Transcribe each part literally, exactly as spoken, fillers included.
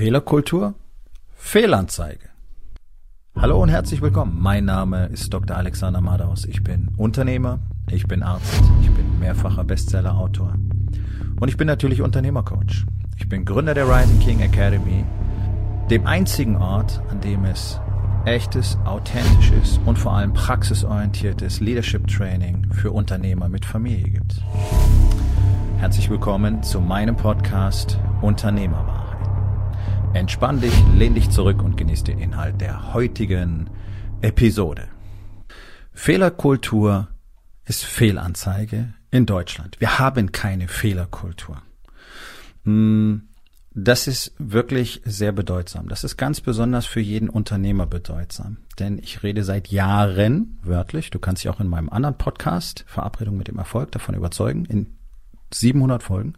Fehlerkultur, Fehlanzeige. Hallo und herzlich willkommen. Mein Name ist Doktor Alexander Madaus. Ich bin Unternehmer, ich bin Arzt, ich bin mehrfacher Bestseller-Autor und ich bin natürlich Unternehmercoach. Ich bin Gründer der Rising King Academy, dem einzigen Ort, an dem es echtes, authentisches und vor allem praxisorientiertes Leadership Training für Unternehmer mit Familie gibt. Herzlich willkommen zu meinem Podcast Unternehmerwahrheit. Entspann dich, lehn dich zurück und genieß den Inhalt der heutigen Episode. Fehlerkultur ist Fehlanzeige in Deutschland. Wir haben keine Fehlerkultur. Das ist wirklich sehr bedeutsam. Das ist ganz besonders für jeden Unternehmer bedeutsam. Denn ich rede seit Jahren, wörtlich, du kannst dich auch in meinem anderen Podcast, Verabredung mit dem Erfolg, davon überzeugen, in siebenhundert Folgen,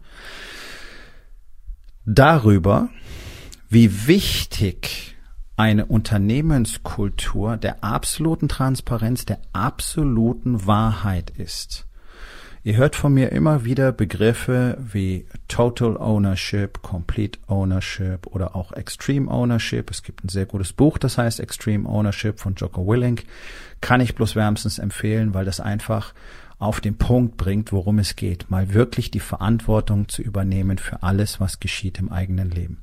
darüber, wie wichtig eine Unternehmenskultur der absoluten Transparenz, der absoluten Wahrheit ist. Ihr hört von mir immer wieder Begriffe wie Total Ownership, Complete Ownership oder auch Extreme Ownership. Es gibt ein sehr gutes Buch, das heißt Extreme Ownership von Jocko Willink. Kann ich bloß wärmstens empfehlen, weil das einfach auf den Punkt bringt, worum es geht. Mal wirklich die Verantwortung zu übernehmen für alles, was geschieht im eigenen Leben.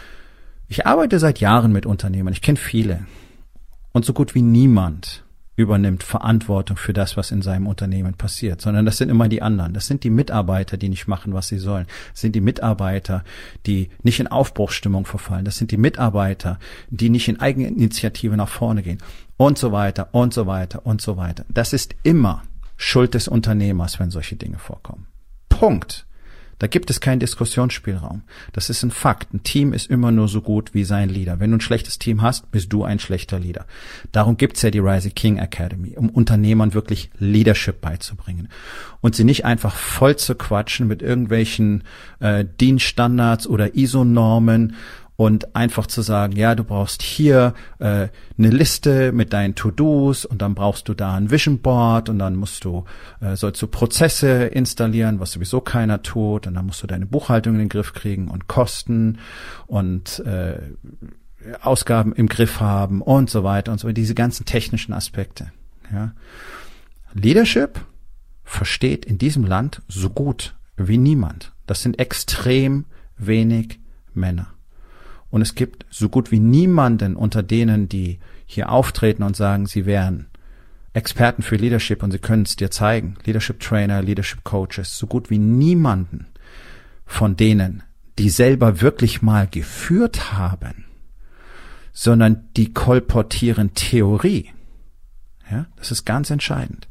Ich arbeite seit Jahren mit Unternehmern, ich kenne viele und so gut wie niemand übernimmt Verantwortung für das, was in seinem Unternehmen passiert, sondern das sind immer die anderen. Das sind die Mitarbeiter, die nicht machen, was sie sollen. Das sind die Mitarbeiter, die nicht in Aufbruchsstimmung verfallen. Das sind die Mitarbeiter, die nicht in Eigeninitiative nach vorne gehen und so weiter und so weiter und so weiter. Das ist immer Schuld des Unternehmers, wenn solche Dinge vorkommen. Punkt. Da gibt es keinen Diskussionsspielraum. Das ist ein Fakt. Ein Team ist immer nur so gut wie sein Leader. Wenn du ein schlechtes Team hast, bist du ein schlechter Leader. Darum gibt's ja die Rising King Academy, um Unternehmern wirklich Leadership beizubringen und sie nicht einfach voll zu quatschen mit irgendwelchen äh, D I N-Standards oder I S O-Normen und einfach zu sagen, ja, du brauchst hier äh, eine Liste mit deinen To-Dos und dann brauchst du da ein Vision Board und dann musst du, äh, sollst du Prozesse installieren, was sowieso keiner tut, und dann musst du deine Buchhaltung in den Griff kriegen und Kosten und äh, Ausgaben im Griff haben und so weiter und so weiter, diese ganzen technischen Aspekte. Ja. Leadership versteht in diesem Land so gut wie niemand. Das sind extrem wenig Männer. Und es gibt so gut wie niemanden unter denen, die hier auftreten und sagen, sie wären Experten für Leadership und sie können es dir zeigen, Leadership Trainer, Leadership Coaches, so gut wie niemanden von denen, die selber wirklich mal geführt haben, sondern die kolportieren Theorie. Ja, das ist ganz entscheidend.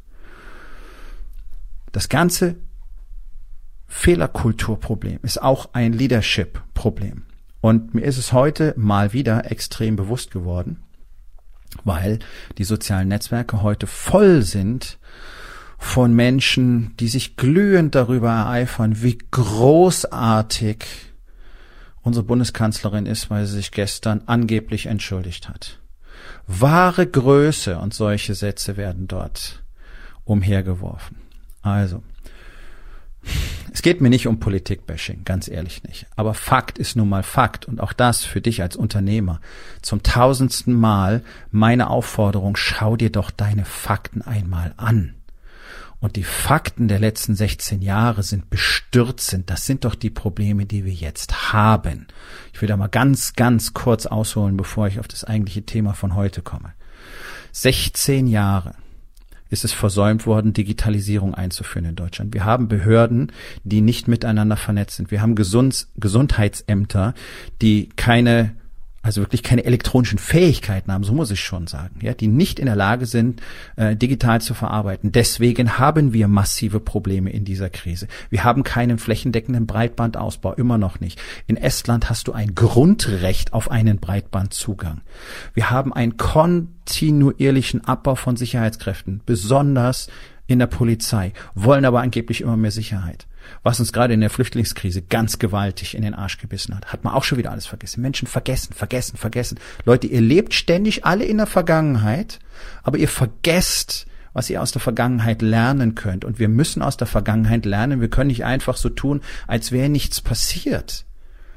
Das ganze Fehlerkulturproblem ist auch ein Leadership-Problem. Und mir ist es heute mal wieder extrem bewusst geworden, weil die sozialen Netzwerke heute voll sind von Menschen, die sich glühend darüber ereifern, wie großartig unsere Bundeskanzlerin ist, weil sie sich gestern angeblich entschuldigt hat. Wahre Größe und solche Sätze werden dort umhergeworfen. Also, es geht mir nicht um Politik-Bashing, ganz ehrlich nicht. Aber Fakt ist nun mal Fakt. Und auch das für dich als Unternehmer. Zum tausendsten Mal meine Aufforderung, schau dir doch deine Fakten einmal an. Und die Fakten der letzten sechzehn Jahre sind bestürzend. Das sind doch die Probleme, die wir jetzt haben. Ich will da mal ganz, ganz kurz ausholen, bevor ich auf das eigentliche Thema von heute komme. sechzehn Jahre ist es versäumt worden, Digitalisierung einzuführen in Deutschland. Wir haben Behörden, die nicht miteinander vernetzt sind. Wir haben Gesund- Gesundheitsämter, die keine, also wirklich keine elektronischen Fähigkeiten haben, so muss ich schon sagen, ja, die nicht in der Lage sind, äh, digital zu verarbeiten. Deswegen haben wir massive Probleme in dieser Krise. Wir haben keinen flächendeckenden Breitbandausbau, immer noch nicht. In Estland hast du ein Grundrecht auf einen Breitbandzugang. Wir haben einen kontinuierlichen Abbau von Sicherheitskräften, besonders in der Polizei, wollen aber angeblich immer mehr Sicherheit. Was uns gerade in der Flüchtlingskrise ganz gewaltig in den Arsch gebissen hat, hat man auch schon wieder alles vergessen. Menschen vergessen, vergessen, vergessen. Leute, ihr lebt ständig alle in der Vergangenheit, aber ihr vergesst, was ihr aus der Vergangenheit lernen könnt. Und wir müssen aus der Vergangenheit lernen. Wir können nicht einfach so tun, als wäre nichts passiert.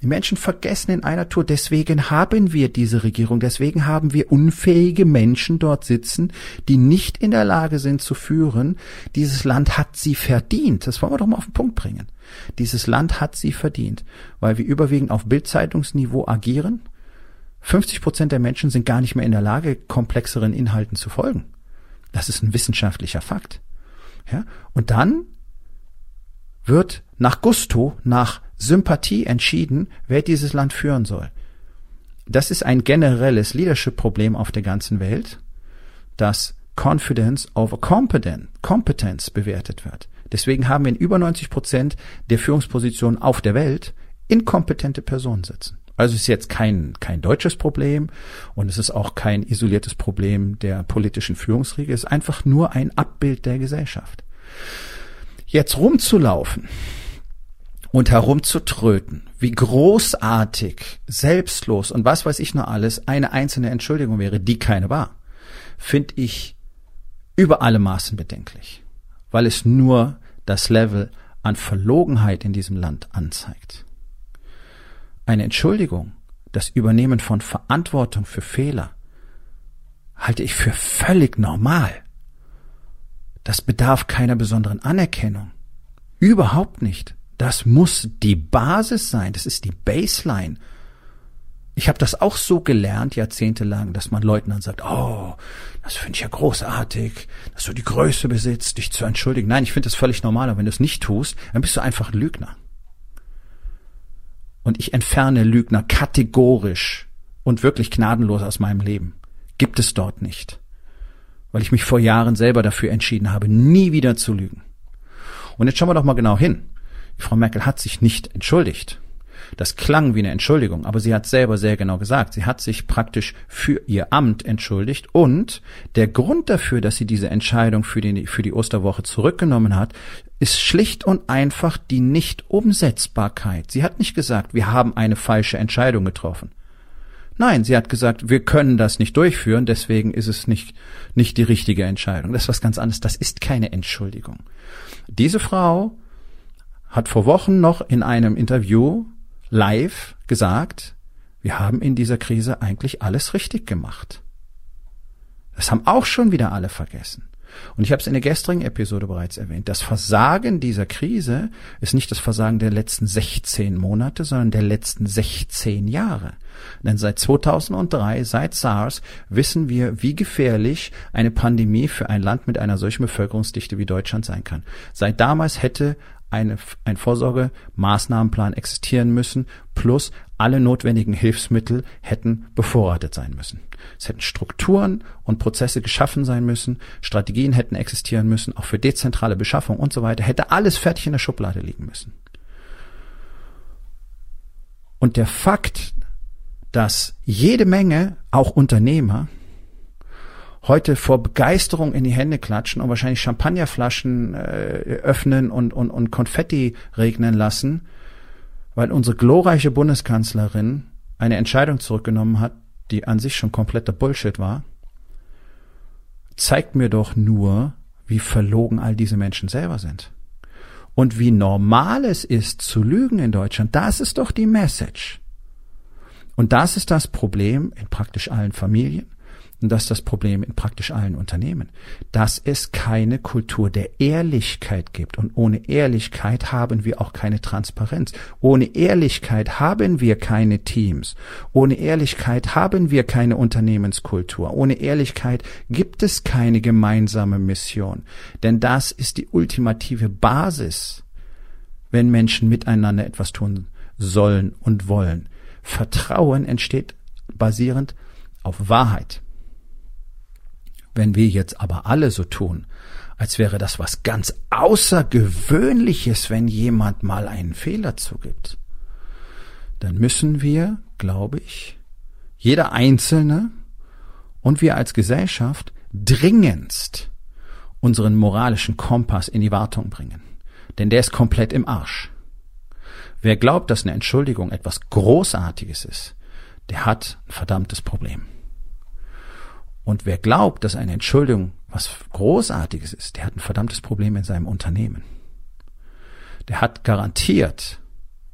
Die Menschen vergessen in einer Tour, deswegen haben wir diese Regierung, deswegen haben wir unfähige Menschen dort sitzen, die nicht in der Lage sind zu führen. Dieses Land hat sie verdient, das wollen wir doch mal auf den Punkt bringen. Dieses Land hat sie verdient, weil wir überwiegend auf Bild-Zeitungsniveau agieren. fünfzig Prozent der Menschen sind gar nicht mehr in der Lage, komplexeren Inhalten zu folgen. Das ist ein wissenschaftlicher Fakt. Ja? Und dann wird nach Gusto, nach Sympathie entschieden, wer dieses Land führen soll. Das ist ein generelles Leadership-Problem auf der ganzen Welt, dass Confidence over Competence bewertet wird. Deswegen haben wir in über neunzig Prozent der Führungspositionen auf der Welt inkompetente Personen sitzen. Also es ist jetzt kein, kein deutsches Problem und es ist auch kein isoliertes Problem der politischen Führungsriege. Es ist einfach nur ein Abbild der Gesellschaft. Jetzt rumzulaufen und herumzutröten, wie großartig, selbstlos und was weiß ich noch alles eine einzelne Entschuldigung wäre, die keine war, finde ich über alle Maßen bedenklich, weil es nur das Level an Verlogenheit in diesem Land anzeigt. Eine Entschuldigung, das Übernehmen von Verantwortung für Fehler, halte ich für völlig normal. Das bedarf keiner besonderen Anerkennung. Überhaupt nicht. Das muss die Basis sein. Das ist die Baseline. Ich habe das auch so gelernt, jahrzehntelang, dass man Leuten dann sagt, oh, das finde ich ja großartig, dass du die Größe besitzt, dich zu entschuldigen. Nein, ich finde das völlig normal, aber wenn du es nicht tust, dann bist du einfach ein Lügner. Und ich entferne Lügner kategorisch und wirklich gnadenlos aus meinem Leben. Gibt es dort nicht. Weil ich mich vor Jahren selber dafür entschieden habe, nie wieder zu lügen. Und jetzt schauen wir doch mal genau hin. Frau Merkel hat sich nicht entschuldigt. Das klang wie eine Entschuldigung, aber sie hat selber sehr genau gesagt, sie hat sich praktisch für ihr Amt entschuldigt und der Grund dafür, dass sie diese Entscheidung für die, für die Osterwoche zurückgenommen hat, ist schlicht und einfach die Nicht-Umsetzbarkeit. Sie hat nicht gesagt, wir haben eine falsche Entscheidung getroffen. Nein, sie hat gesagt, wir können das nicht durchführen, deswegen ist es nicht, nicht die richtige Entscheidung. Das ist was ganz anderes, das ist keine Entschuldigung. Diese Frau hat vor Wochen noch in einem Interview live gesagt, wir haben in dieser Krise eigentlich alles richtig gemacht. Das haben auch schon wieder alle vergessen. Und ich habe es in der gestrigen Episode bereits erwähnt. Das Versagen dieser Krise ist nicht das Versagen der letzten sechzehn Monate, sondern der letzten sechzehn Jahre. Denn seit zweitausenddrei, seit SARS, wissen wir, wie gefährlich eine Pandemie für ein Land mit einer solchen Bevölkerungsdichte wie Deutschland sein kann. Seit damals hätte eine, ein Vorsorgemaßnahmenplan existieren müssen, plus alle notwendigen Hilfsmittel hätten bevorratet sein müssen. Es hätten Strukturen und Prozesse geschaffen sein müssen, Strategien hätten existieren müssen, auch für dezentrale Beschaffung und so weiter, hätte alles fertig in der Schublade liegen müssen. Und der Fakt, dass jede Menge, auch Unternehmer, heute vor Begeisterung in die Hände klatschen und wahrscheinlich Champagnerflaschen äh, öffnen und, und, und Konfetti regnen lassen, weil unsere glorreiche Bundeskanzlerin eine Entscheidung zurückgenommen hat, die an sich schon kompletter Bullshit war, zeigt mir doch nur, wie verlogen all diese Menschen selber sind. Und wie normal es ist, zu lügen in Deutschland. Das ist doch die Message. Und das ist das Problem in praktisch allen Familien. Und das ist das Problem in praktisch allen Unternehmen, dass es keine Kultur der Ehrlichkeit gibt. Und ohne Ehrlichkeit haben wir auch keine Transparenz. Ohne Ehrlichkeit haben wir keine Teams. Ohne Ehrlichkeit haben wir keine Unternehmenskultur. Ohne Ehrlichkeit gibt es keine gemeinsame Mission. Denn das ist die ultimative Basis, wenn Menschen miteinander etwas tun sollen und wollen. Vertrauen entsteht basierend auf Wahrheit. Wenn wir jetzt aber alle so tun, als wäre das was ganz Außergewöhnliches, wenn jemand mal einen Fehler zugibt, dann müssen wir, glaube ich, jeder Einzelne und wir als Gesellschaft dringendst unseren moralischen Kompass in die Wartung bringen. Denn der ist komplett im Arsch. Wer glaubt, dass eine Entschuldigung etwas Großartiges ist, der hat ein verdammtes Problem. Und wer glaubt, dass eine Entschuldigung was Großartiges ist, der hat ein verdammtes Problem in seinem Unternehmen. Der hat garantiert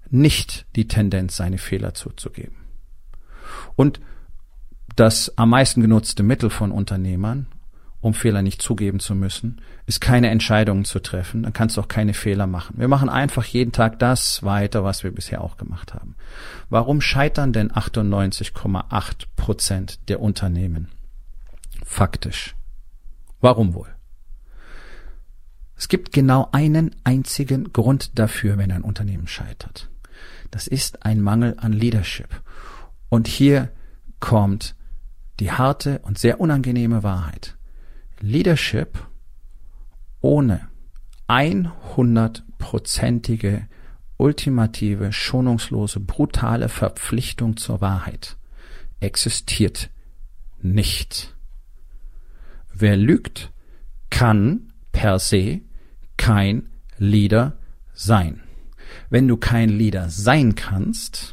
nicht die Tendenz, seine Fehler zuzugeben. Und das am meisten genutzte Mittel von Unternehmern, um Fehler nicht zugeben zu müssen, ist keine Entscheidungen zu treffen. Dann kannst du auch keine Fehler machen. Wir machen einfach jeden Tag das weiter, was wir bisher auch gemacht haben. Warum scheitern denn achtundneunzig Komma acht Prozent der Unternehmen? Faktisch. Warum wohl? Es gibt genau einen einzigen Grund dafür, wenn ein Unternehmen scheitert. Das ist ein Mangel an Leadership. Und hier kommt die harte und sehr unangenehme Wahrheit. Leadership ohne hundertprozentige, ultimative, schonungslose, brutale Verpflichtung zur Wahrheit existiert nicht. Wer lügt, kann per se kein Leader sein. Wenn du kein Leader sein kannst,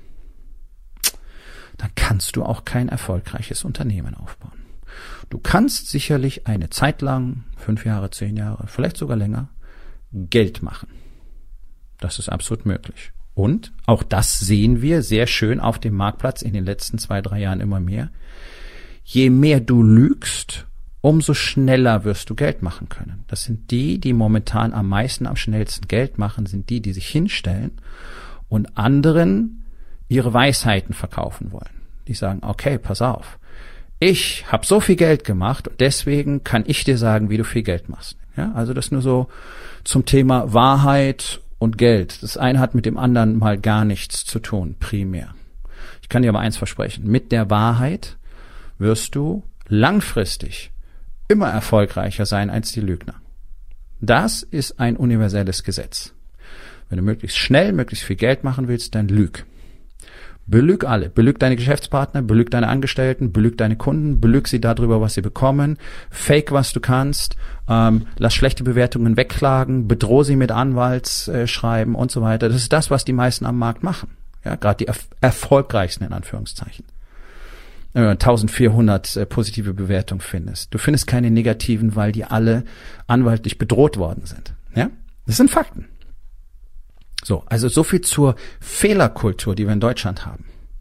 dann kannst du auch kein erfolgreiches Unternehmen aufbauen. Du kannst sicherlich eine Zeit lang, fünf Jahre, zehn Jahre, vielleicht sogar länger, Geld machen. Das ist absolut möglich. Und auch das sehen wir sehr schön auf dem Marktplatz in den letzten zwei, drei Jahren immer mehr. Je mehr du lügst, umso schneller wirst du Geld machen können. Das sind die, die momentan am meisten, am schnellsten Geld machen, sind die, die sich hinstellen und anderen ihre Weisheiten verkaufen wollen. Die sagen, okay, pass auf. Ich habe so viel Geld gemacht und deswegen kann ich dir sagen, wie du viel Geld machst. Ja, also das nur so zum Thema Wahrheit und Geld. Das eine hat mit dem anderen mal gar nichts zu tun, primär. Ich kann dir aber eins versprechen. Mit der Wahrheit wirst du langfristig immer erfolgreicher sein als die Lügner. Das ist ein universelles Gesetz. Wenn du möglichst schnell, möglichst viel Geld machen willst, dann lüg. Belüg alle. Belüg deine Geschäftspartner, belüg deine Angestellten, belüg deine Kunden, belüg sie darüber, was sie bekommen. Fake, was du kannst. Ähm, lass schlechte Bewertungen wegklagen. Bedroh sie mit Anwaltsschreiben äh, und so weiter. Das ist das, was die meisten am Markt machen. Ja, gerade die erf- erfolgreichsten in Anführungszeichen. Wenn du eintausendvierhundert äh, positive Bewertungen findest. Du findest keine negativen, weil die alle anwaltlich bedroht worden sind. Ja, das sind Fakten. So, also so viel zur Fehlerkultur, die wir in Deutschland haben.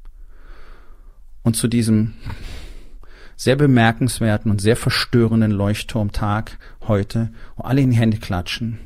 Und zu diesem sehr bemerkenswerten und sehr verstörenden Leuchtturmtag heute, wo alle in die Hände klatschen,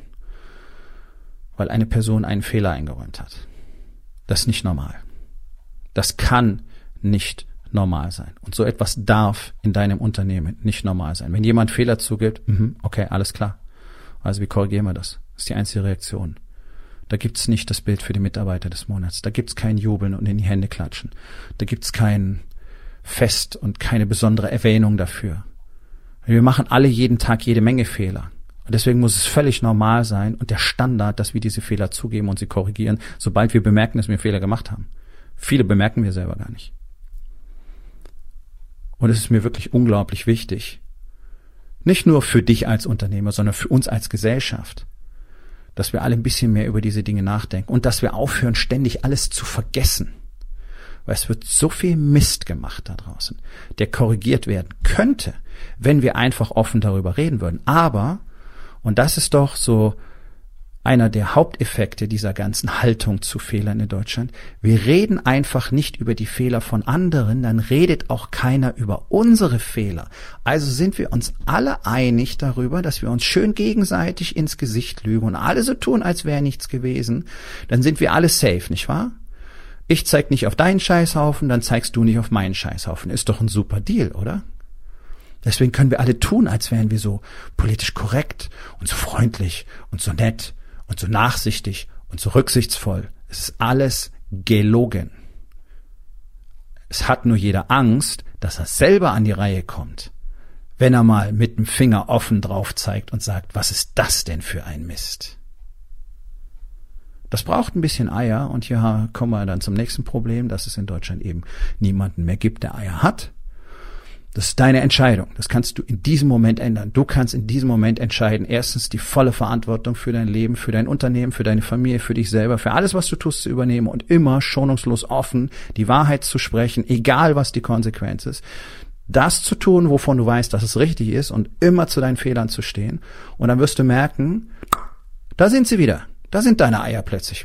weil eine Person einen Fehler eingeräumt hat. Das ist nicht normal. Das kann nicht normal sein. Und so etwas darf in deinem Unternehmen nicht normal sein. Wenn jemand Fehler zugibt, okay, alles klar. Also wie korrigieren wir das? Das ist die einzige Reaktion. Da gibt's nicht das Bild für die Mitarbeiter des Monats. Da gibt's kein Jubeln und in die Hände klatschen. Da gibt's kein Fest und keine besondere Erwähnung dafür. Wir machen alle jeden Tag jede Menge Fehler. Und deswegen muss es völlig normal sein und der Standard, dass wir diese Fehler zugeben und sie korrigieren, sobald wir bemerken, dass wir Fehler gemacht haben. Viele bemerken wir selber gar nicht. Und es ist mir wirklich unglaublich wichtig, nicht nur für dich als Unternehmer, sondern für uns als Gesellschaft, dass wir alle ein bisschen mehr über diese Dinge nachdenken und dass wir aufhören, ständig alles zu vergessen. Weil es wird so viel Mist gemacht da draußen, der korrigiert werden könnte, wenn wir einfach offen darüber reden würden. Aber, und das ist doch so einer der Haupteffekte dieser ganzen Haltung zu Fehlern in Deutschland, wir reden einfach nicht über die Fehler von anderen, dann redet auch keiner über unsere Fehler. Also sind wir uns alle einig darüber, dass wir uns schön gegenseitig ins Gesicht lügen und alle so tun, als wäre nichts gewesen, dann sind wir alle safe, nicht wahr? Ich zeig nicht auf deinen Scheißhaufen, dann zeigst du nicht auf meinen Scheißhaufen. Ist doch ein super Deal, oder? Deswegen können wir alle tun, als wären wir so politisch korrekt und so freundlich und so nett und so nachsichtig und so rücksichtsvoll. Es ist alles gelogen. Es hat nur jeder Angst, dass er selber an die Reihe kommt, wenn er mal mit dem Finger offen drauf zeigt und sagt, was ist das denn für ein Mist? Das braucht ein bisschen Eier und hier kommen wir dann zum nächsten Problem, dass es in Deutschland eben niemanden mehr gibt, der Eier hat. Das ist deine Entscheidung. Das kannst du in diesem Moment ändern. Du kannst in diesem Moment entscheiden, erstens die volle Verantwortung für dein Leben, für dein Unternehmen, für deine Familie, für dich selber, für alles, was du tust, zu übernehmen und immer schonungslos offen die Wahrheit zu sprechen, egal was die Konsequenz ist. Das zu tun, wovon du weißt, dass es richtig ist und immer zu deinen Fehlern zu stehen. Und dann wirst du merken, da sind sie wieder. Da sind deine Eier plötzlich wieder.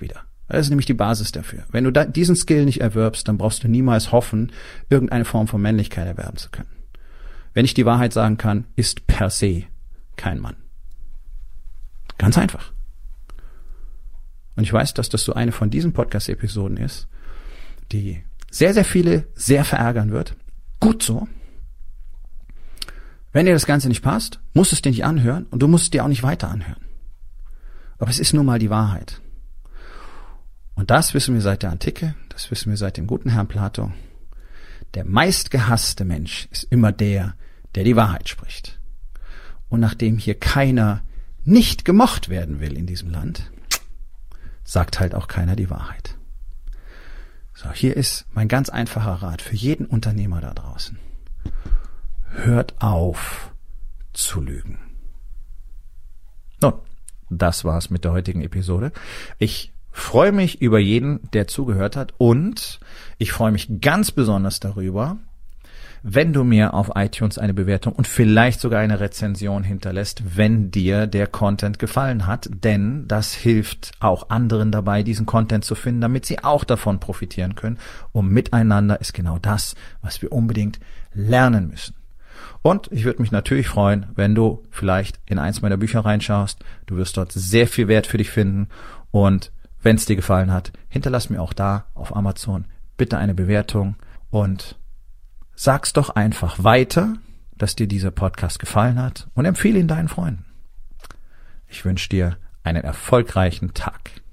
Das ist nämlich die Basis dafür. Wenn du da diesen Skill nicht erwirbst, dann brauchst du niemals hoffen, irgendeine Form von Männlichkeit erwerben zu können. Wenn ich die Wahrheit sagen kann, ist per se kein Mann. Ganz einfach. Und ich weiß, dass das so eine von diesen Podcast-Episoden ist, die sehr, sehr viele sehr verärgern wird. Gut so. Wenn dir das Ganze nicht passt, musst du es dir nicht anhören und du musst es dir auch nicht weiter anhören. Aber es ist nun mal die Wahrheit. Und das wissen wir seit der Antike, das wissen wir seit dem guten Herrn Plato. Der meistgehasste Mensch ist immer der, der die Wahrheit spricht. Und nachdem hier keiner nicht gemocht werden will in diesem Land, sagt halt auch keiner die Wahrheit. So, hier ist mein ganz einfacher Rat für jeden Unternehmer da draußen. Hört auf zu lügen. Nun, das war's mit der heutigen Episode. Ich freue mich über jeden, der zugehört hat, und ich freue mich ganz besonders darüber, wenn du mir auf iTunes eine Bewertung und vielleicht sogar eine Rezension hinterlässt, wenn dir der Content gefallen hat, denn das hilft auch anderen dabei, diesen Content zu finden, damit sie auch davon profitieren können. Und miteinander ist genau das, was wir unbedingt lernen müssen. Und ich würde mich natürlich freuen, wenn du vielleicht in eins meiner Bücher reinschaust. Du wirst dort sehr viel Wert für dich finden, und wenn es dir gefallen hat, hinterlass mir auch da auf Amazon bitte eine Bewertung und sag's doch einfach weiter, dass dir dieser Podcast gefallen hat, und empfehle ihn deinen Freunden. Ich wünsche dir einen erfolgreichen Tag.